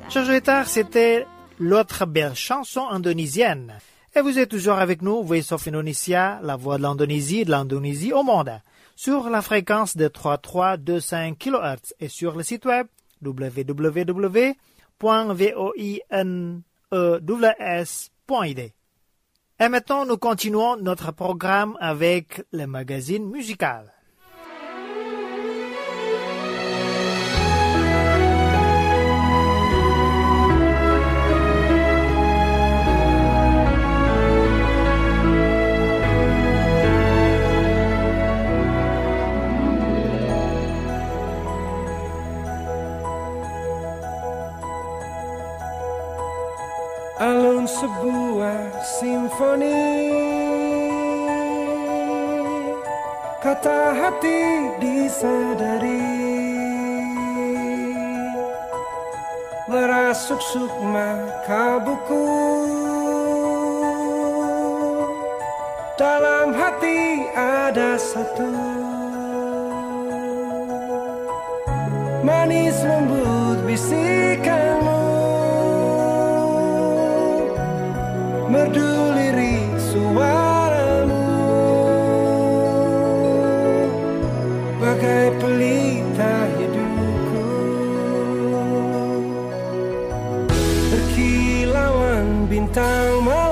Chers auditeurs, c'était l'autre belle chanson indonésienne. Et vous êtes toujours avec nous, Voice of Indonesia, la voix de l'Indonésie au monde, sur la fréquence de 3325 kHz et sur le site web www.voinews.id. Et maintenant, nous continuons notre programme avec le magazine musical. Alun sebuah simfoni, kata hati disadari, merasuk sukma kalbuku, dalam hati ada satu, manis lembut bisikanmu, merdu lirik suaramu, bagai pelita hidupku, berkilauan bintang malam.